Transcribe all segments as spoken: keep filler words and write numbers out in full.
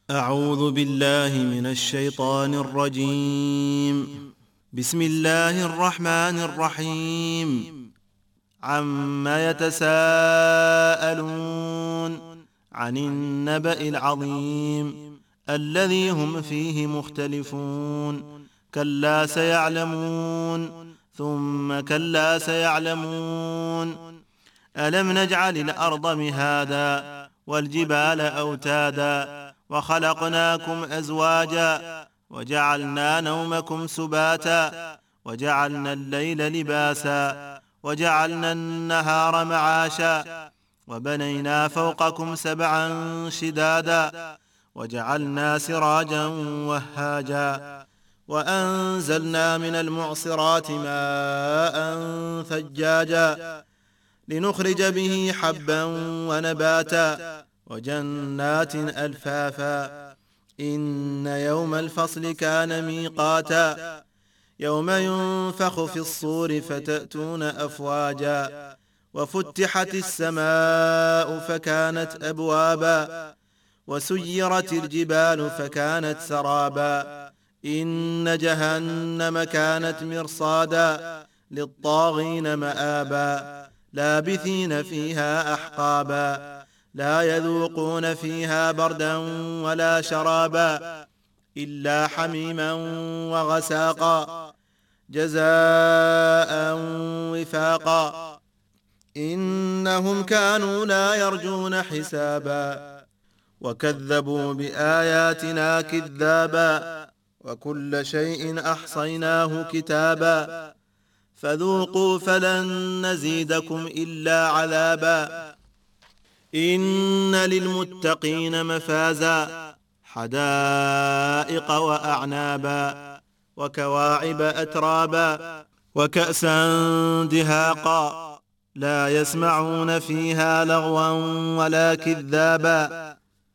أعوذ بالله من الشيطان الرجيم. بسم الله الرحمن الرحيم. عما يتساءلون عن النبأ العظيم الذي هم فيه مختلفون. كلا سيعلمون ثم كلا سيعلمون. ألم نجعل الأرض مهادا والجبال أوتادا وخلقناكم أزواجا وجعلنا نومكم سباتا وجعلنا الليل لباسا وجعلنا النهار معاشا وبنينا فوقكم سبعا شدادا وجعلنا سراجا وهاجا وأنزلنا من المعصرات ماء ثجاجا لنخرج به حبا ونباتا وجنات ألفافا. إن يوم الفصل كان ميقاتا يوم ينفخ في الصور فتأتون أفواجا وفتحت السماء فكانت أبوابا وسيرت الجبال فكانت سرابا. إن جهنم كانت مرصادا للطاغين مآبا لابثين فيها أحقابا لا يذوقون فيها بردا ولا شرابا إلا حميما وغساقا جزاء وفاقا. إنهم كانوا لا يرجون حسابا وكذبوا بآياتنا كذابا وكل شيء أحصيناه كتابا فذوقوا فلن نزيدكم إلا عذابا. إن للمتقين مفازا حدائق وأعنابا وكواعب أترابا وكأسا دهاقا لا يسمعون فيها لغوا ولا كذابا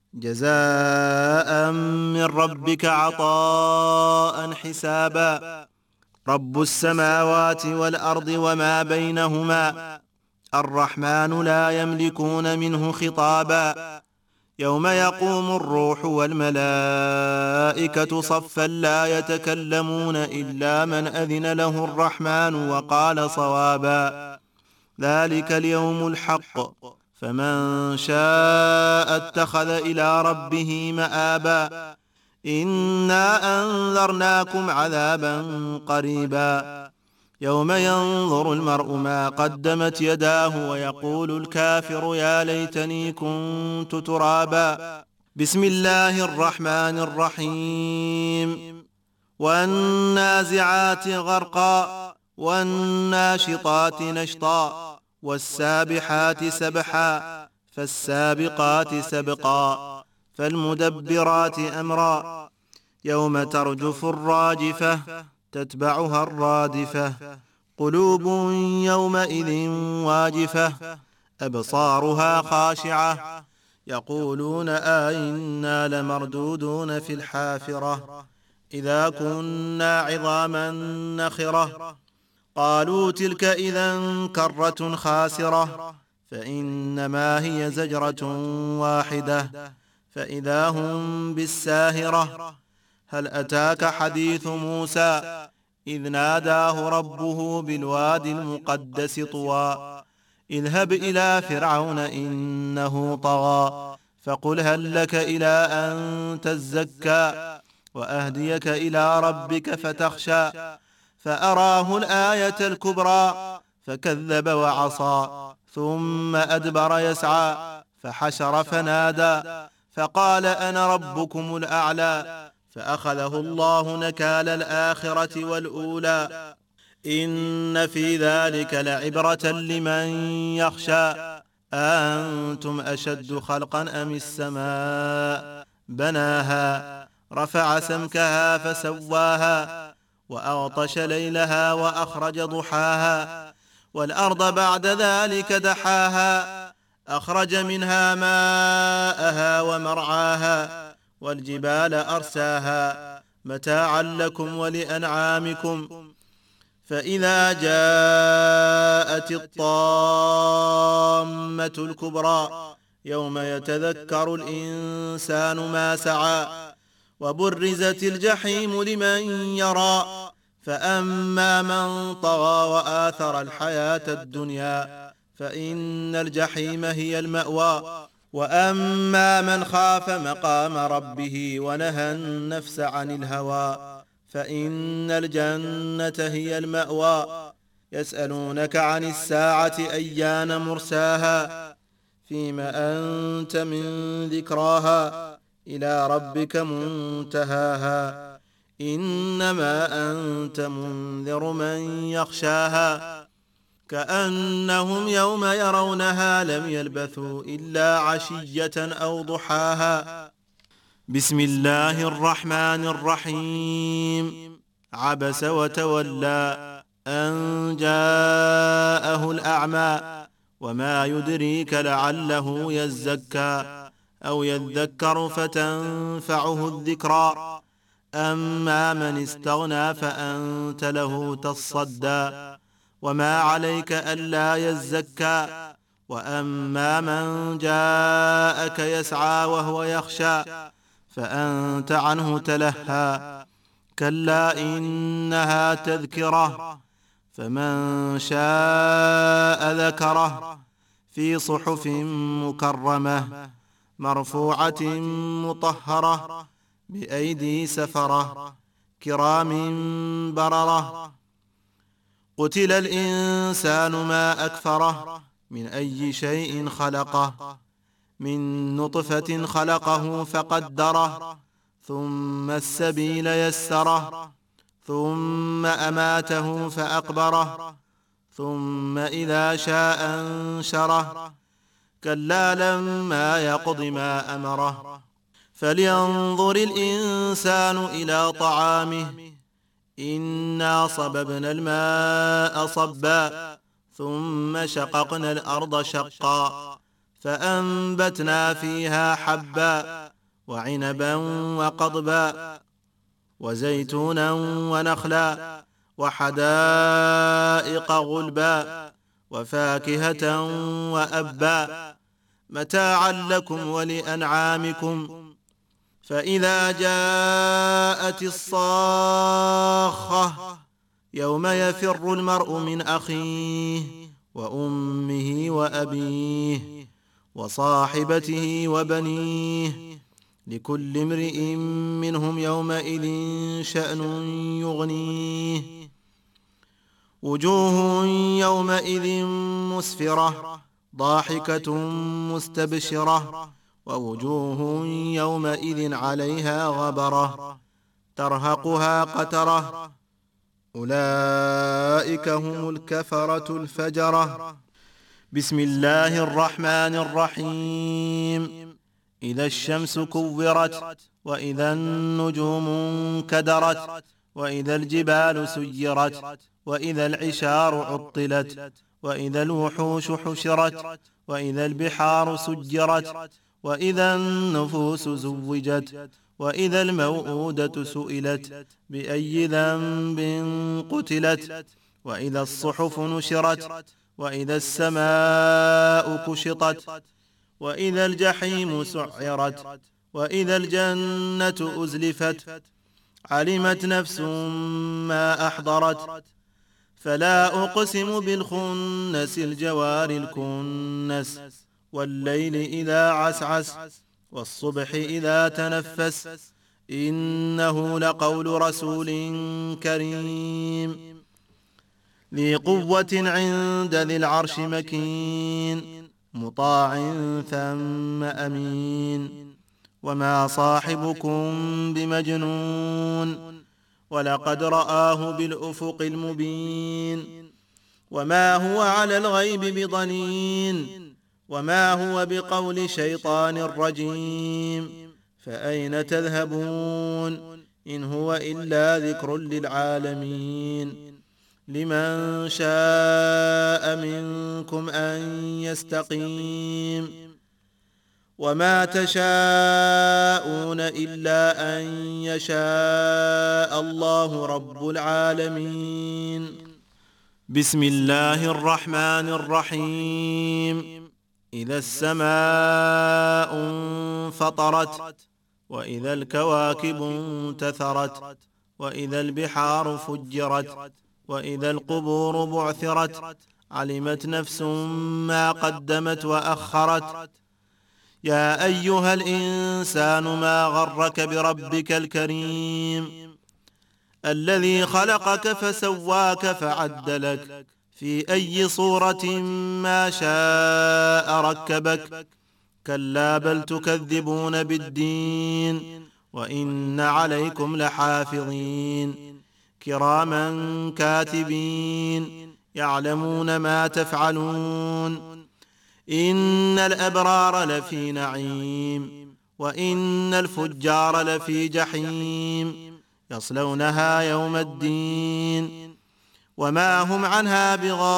جزاء من ربك عطاء حسابا. رب السماوات والأرض وما بينهما الرحمن لا يملكون منه خطابا. يوم يقوم الروح والملائكة صفا لا يتكلمون إلا من أذن له الرحمن وقال صوابا. ذلك اليوم الحق فمن شاء اتخذ إلى ربه مآبا. إنا أنذرناكم عذابا قريبا يوم ينظر المرء ما قدمت يداه ويقول الكافر يا ليتني كنت ترابا. بسم الله الرحمن الرحيم. والنازعات غرقا والناشطات نشطا والسابحات سبحا فالسابقات سبقا فالمدبرات أمرا. يوم ترجف الراجفة تتبعها الرادفة قلوب يومئذ واجفة أبصارها خاشعة يقولون آئنا لمردودون في الحافرة إذا كنا عظاما نخرة. قالوا تلك إذا كرة خاسرة فإنما هي زجرة واحدة فإذا هم بالساهرة. هل أتاك حديث موسى إذ ناداه ربه بالوادي المقدس طوى اذهب إلى فرعون إنه طغى فقل هل لك إلى أن تزكى وأهديك إلى ربك فتخشى. فأراه الآية الكبرى فكذب وعصى ثم أدبر يسعى فحشر فنادى فقال أنا ربكم الأعلى. فأخذه الله نكال الآخرة والأولى. إن في ذلك لعبرة لمن يخشى. أنتم أشد خلقا أم السماء بناها رفع سمكها فسواها وأغطش ليلها وأخرج ضحاها والأرض بعد ذلك دحاها أخرج منها ماءها ومرعاها والجبال أرساها متاعا لكم ولأنعامكم. فإذا جاءت الطامة الكبرى يوم يتذكر الإنسان ما سعى وبرزت الجحيم لمن يرى فأما من طغى وآثر الحياة الدنيا فإن الجحيم هي المأوى وأما من خاف مقام ربه ونهى النفس عن الهوى فإن الجنة هي المأوى يسألونك عن الساعة أيان مرساها فيما أنت من ذكراها إلى ربك منتهاها إنما أنت منذر من يخشاها كأنهم يوم يرونها لم يلبثوا إلا عشية أو ضحاها. بسم الله الرحمن الرحيم. عبس وتولى أن جاءه الأعمى وما يدريك لعله يزكى أو يذكر فتنفعه الذكرى أما من استغنى فأنت له تصدى وما عليك ألا يزكى وأما من جاءك يسعى وهو يخشى فأنت عنه تلهى كلا إنها تذكرة فمن شاء ذكره في صحف مكرمة مرفوعة مطهرة بأيدي سفرة كرام بررة. قتل الإنسان ما أكفره من أي شيء خلقه من نطفة خلقه فقدره ثم السبيل يسره ثم أماته فأقبره ثم إذا شاء أنشره كلا لما يقض ما أمره فلينظر الإنسان إلى طعامه إنا صببنا الماء صبا ثم شققنا الأرض شقا فأنبتنا فيها حبا وعنبا وقضبا وزيتونا ونخلا وحدائق غلبا وفاكهة وأبا متاعا لكم ولأنعامكم. فإذا جاءت الصاخة يوم يفر المرء من أخيه وأمه وأبيه وصاحبته وبنيه لكل امرئ منهم يومئذ شأن يغنيه وجوه يومئذ مسفرة ضاحكة مستبشرة ووجوه يومئذ عليها غبرة ترهقها قترة أولئك هم الكفرة الفجرة. بسم الله الرحمن الرحيم. إذا الشمس كورت وإذا النجوم انكدرت وإذا الجبال سيرت وإذا العشار عطلت وإذا الوحوش حشرت وإذا البحار سجرت وإذا النفوس زوجت وإذا الموءودة سئلت بأي ذنب قتلت وإذا الصحف نشرت وإذا السماء كشطت وإذا الجحيم سعرت وإذا الجنة أزلفت علمت نفس ما أحضرت فلا أقسم بالخنس الجوار الكنس والليل إذا عسعس والصبح إذا تنفس إنه لقول رسول كريم ذي قوة عند ذي العرش مكين مطاع ثم أمين وما صاحبكم بمجنون ولقد رآه بالأفق المبين وما هو على الغيب بضنين وما هو بقول شيطان رجيم فأين تذهبون إن هو إلا ذكر للعالمين لمن شاء منكم أن يستقيم وما تشاءون إلا أن يشاء الله رب العالمين. بسم الله الرحمن الرحيم. إذا السماء انفطرت وإذا الكواكب انتثرت وإذا البحار فجرت وإذا القبور بعثرت علمت نفس ما قدمت وأخرت يا أيها الإنسان ما غرك بربك الكريم الذي خلقك فسواك فعدلك في أي صورة ما شاء ركبك كلا بل تكذبون بالدين وإن عليكم لحافظين كراما كاتبين يعلمون ما تفعلون إن الأبرار لفي نعيم وإن الفجار لفي جحيم يصلونها يوم الدين وما هم عنها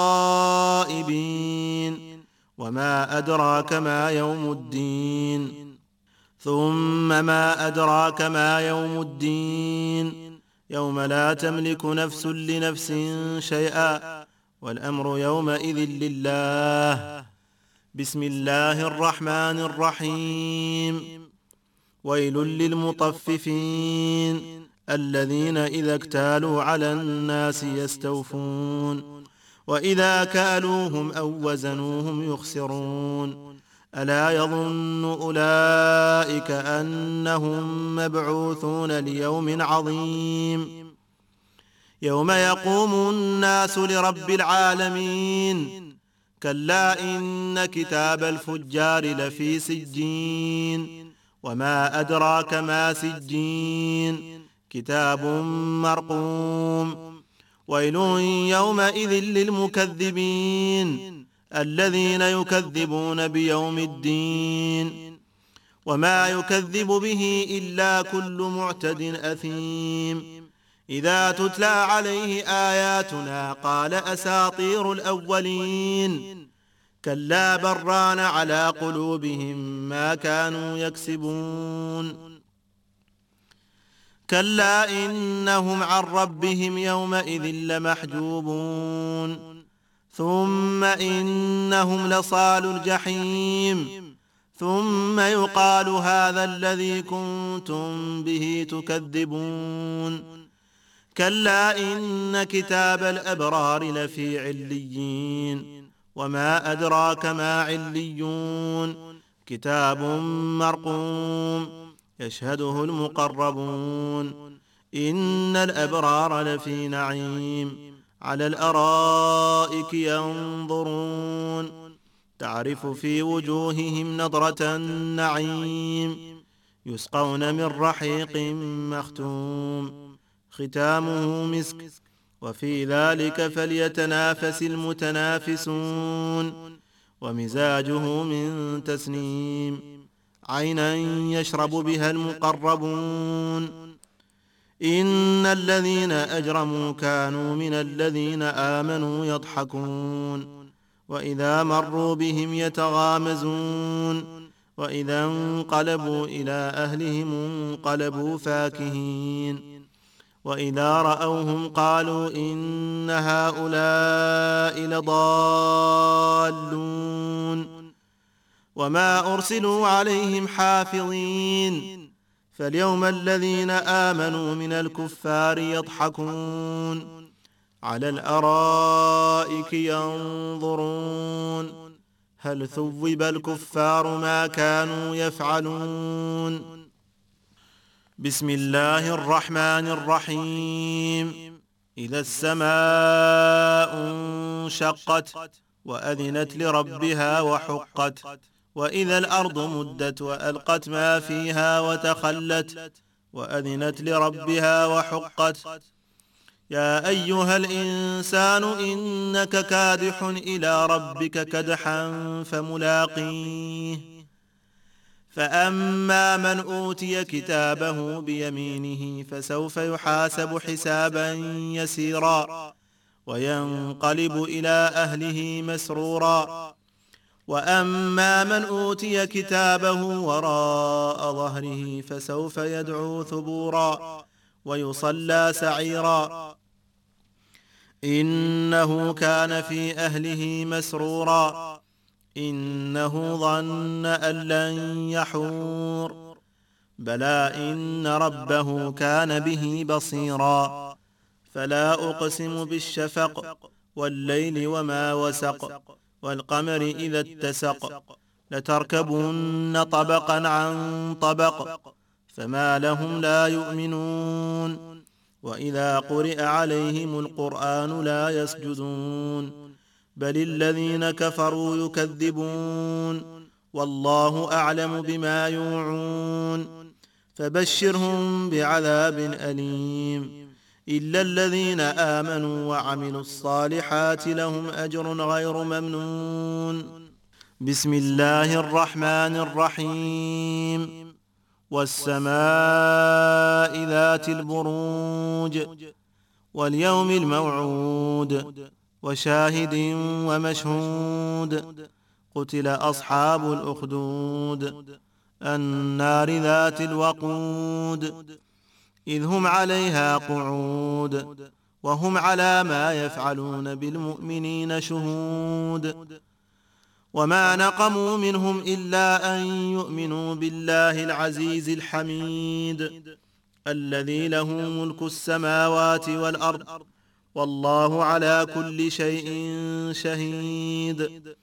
بغائبين وما أدراك ما يوم الدين ثم ما أدراك ما يوم الدين يوم لا تملك نفس لنفس شيئا والأمر يومئذ لله بسم الله الرحمن الرحيم ويل للمطففين الذين إذا اكتالوا على الناس يستوفون وإذا كالوهم أو وزنوهم يخسرون ألا يظن أولئك أنهم مبعوثون ليوم عظيم يوم يقوم الناس لرب العالمين كلا إن كتاب الفجار لفي سجين وما أدراك ما سجين كتاب مرقوم ويل يومئذ للمكذبين الذين يكذبون بيوم الدين وما يكذب به إلا كل معتد أثيم إذا تتلى عليه آياتنا قال أساطير الأولين كلا بران على قلوبهم ما كانوا يكسبون كلا إنهم عن ربهم يومئذ لمحجوبون ثم إنهم لصال الجحيم ثم يقال هذا الذي كنتم به تكذبون كلا إن كتاب الأبرار لفي عليين وما أدراك ما عليون كتاب مرقوم يشهده المقربون إن الأبرار لفي نعيم على الأرائك ينظرون تعرف في وجوههم نضرة النعيم يسقون من رحيق مختوم ختامه مسك وفي ذلك فليتنافس المتنافسون ومزاجه من تسنيم عينا يشرب بها المقربون إن الذين أجرموا كانوا من الذين آمنوا يضحكون وإذا مروا بهم يتغامزون وإذا انقلبوا إلى أهلهم انقلبوا فاكهين وإذا رأوهم قالوا إن هؤلاء لضالون وما أرسلوا عليهم حافظين فاليوم الذين آمنوا من الكفار يضحكون على الأرائك ينظرون هل ثوب الكفار ما كانوا يفعلون بسم الله الرحمن الرحيم إذا السماء انشقت وأذنت لربها وحقت وإذا الأرض مدت وألقت ما فيها وتخلت وأذنت لربها وحقت يا أيها الإنسان إنك كادح إلى ربك كدحا فملاقيه فأما من أوتي كتابه بيمينه فسوف يحاسب حسابا يسيرا وينقلب إلى أهله مسرورا وأما من أوتي كتابه وراء ظهره فسوف يدعو ثبورا ويصلى سعيرا إنه كان في أهله مسرورا إنه ظن أن لن يحور بلى إن ربه كان به بصيرا فلا أقسم بالشفق والليل وما وسق والقمر إذا اتسق لتركبن طبقا عن طبق فما لهم لا يؤمنون وإذا قرئ عليهم القرآن لا يسجدون بل الذين كفروا يكذبون والله أعلم بما يوعون فبشرهم بعذاب أليم إلا الذين آمنوا وعملوا الصالحات لهم أجر غير ممنون بسم الله الرحمن الرحيم والسماء ذات البروج واليوم الموعود وشاهد ومشهود قتل أصحاب الأخدود النار ذات الوقود إذ هم عليها قعود وهم على ما يفعلون بالمؤمنين شهود وما نقموا منهم إلا أن يؤمنوا بالله العزيز الحميد الذي له ملك السماوات والأرض والله على كل شيء شهيد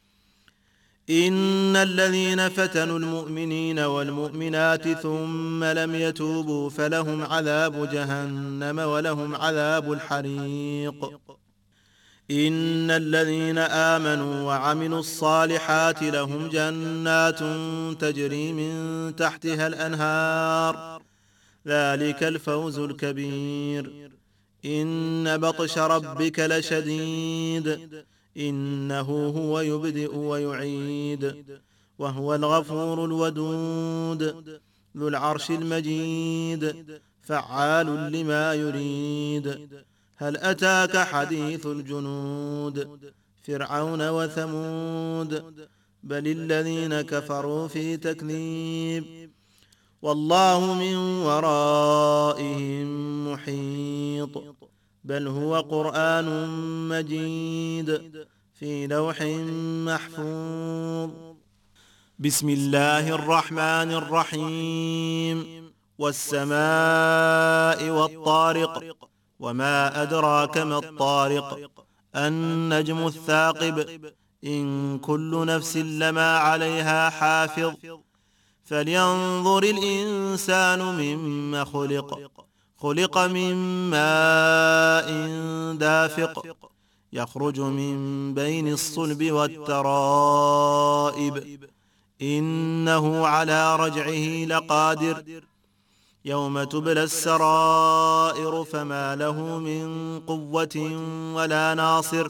إن الذين فتنوا المؤمنين والمؤمنات ثم لم يتوبوا فلهم عذاب جهنم ولهم عذاب الحريق إن الذين آمنوا وعملوا الصالحات لهم جنات تجري من تحتها الأنهار ذلك الفوز الكبير إن بطش ربك لشديد إنه هو يبدئ ويعيد وهو الغفور الودود ذو العرش المجيد فعال لما يريد هل أتاك حديث الجنود فرعون وثمود بل الذين كفروا في تكذيب والله من ورائهم محيط بل هو قرآن مجيد في لوح محفوظ بسم الله الرحمن الرحيم والسماء والطارق وما أدراك ما الطارق النجم الثاقب إن كل نفس لما عليها حافظ فلينظر الإنسان مما خلق خلق من ماء دافق يخرج من بين الصلب والترائب إنه على رجعه لقادر يوم تبلى السرائر فما له من قوة ولا ناصر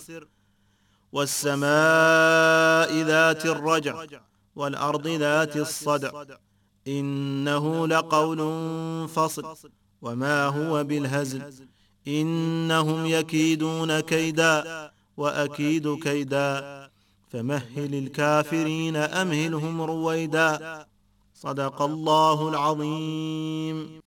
والسماء ذات الرجع والأرض ذات الصدع إنه لقول فصل وما هو بالهزل إنهم يكيدون كيدا وأكيد كيدا فمهل الكافرين أمهلهم رويدا صدق الله العظيم.